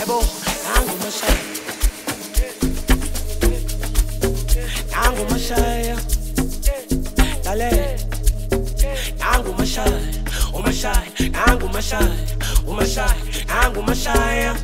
Yebo, nangu mashaya. Nangu mashaya. Dale. Nangu mashaya. Umashaya. Nangu mashaya. Umashaya. Nangu mashaya.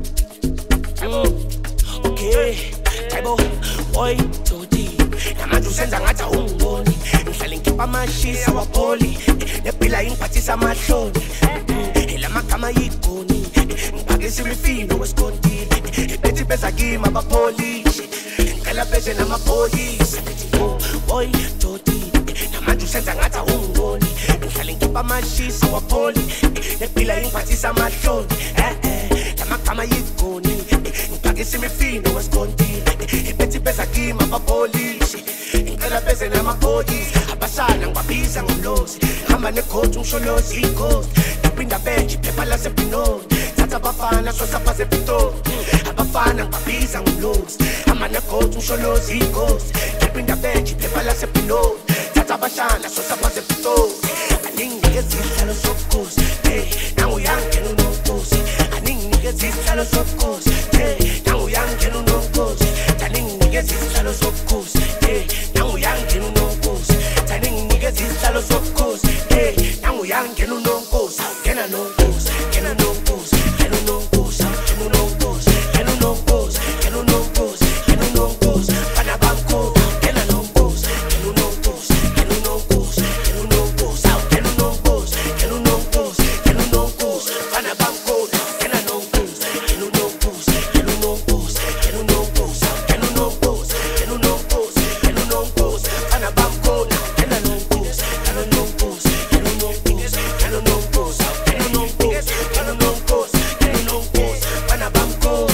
Okay. Yebo, boy, Toti. Namanje usenza ngathi awungiboni. Ngihlala ngikhipha amashisa wapoli. Nepila ingiphathisa amahloni. Elamagama yigoni. Ngibhakisa imifino wesikontile. Bethi beza kimi abapolishi. Ngicela beze namapolisi. Boy, Toti. Namanje usenza ngathi awungiboni. Ngihlala ngikhipha amashisa wapoli. Nepila ingiphathisa amahloni. Lamagama yigoni. Ngibhakisa imifino wesikontile. Bethi beza kimi abapolishi. Ngicela beze namapolisi. Abasana ngibabiza ngomlozi. Hamba nekhoti umsholozi ighost. Ngiphinda bench phepha lasepinoni. Thatha abafana sosapaze pitoni. Abafana ngibabiza ngomlozi. Hamba nekhoti umsholozi ighost. Ngiphinda bench phepha lasepinoni. Thatha abashana sosapaze pitoni. Aninginikeza isihlalo sobukhosi. Nangu yangena unomkhosi. Aninginikeza isihlalo sobukhosi. Nangu yangena unomkhosi. Aninginikeza isihlalo sobukhosi. Nangu yangena unomkhosi. Aninginikeza isihlalo sobukhosi. Nangu yangena unomkhosi. Ngena nomkhosi. Ngena nomkhosi. Ngena unomkhosi. Ngena unomkhosi. Ngena unomkhosi. Ngena unomkhosi. Ngena unomkhosi. Bana bamkhosi. Ngena nomkhosi. Ngena unomkhosi. Ngena unomkhosi. Ngena unomkhosi. Ngena unomkhosi. Ngena unomkhosi. Ngena unomkhosi. Bana bamkhosi. Ngena nomkhosi. Ngena unomkhosi. Ngena unomkhosi. Ngena unomkhosi. Ngena unomkhosi. Ngena unomkhosi. Ngena unomkhosi. Bana bamkhosi. Ngena nomkhosi. Ngena unomkhosi. Ngena unomkhosi. Ngena unomkhosi. Ngena unomkhosi. Ngena unomkhosi. Ngena unomkhosi. Bana bamkhosi.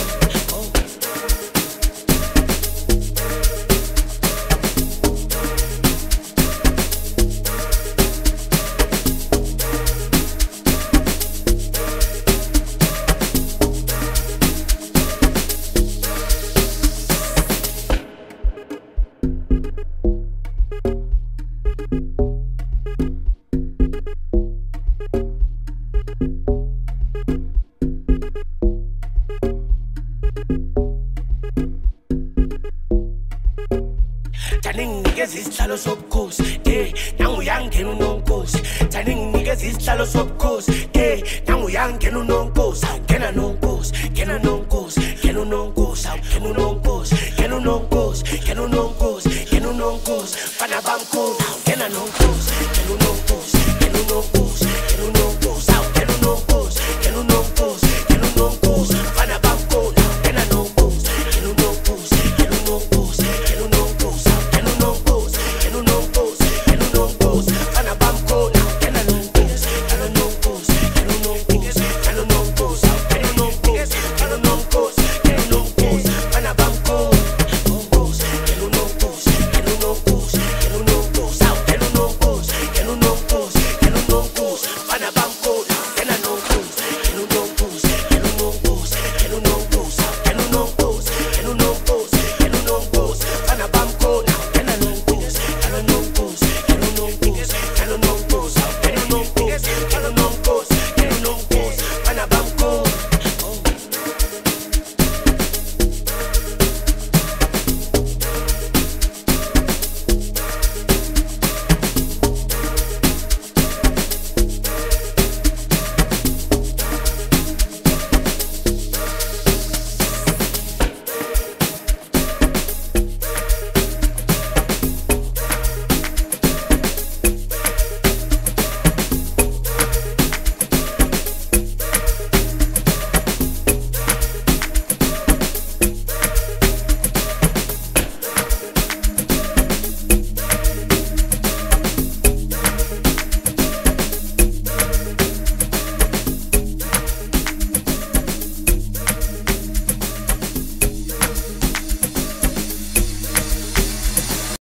Aninginikeza isihlalo sobukhosi. Nangu yangena unomkhosi. Aninginikeza isihlalo sobukhosi. Nangu yangena unomkhosi. Ngena nomkhosi. Ngena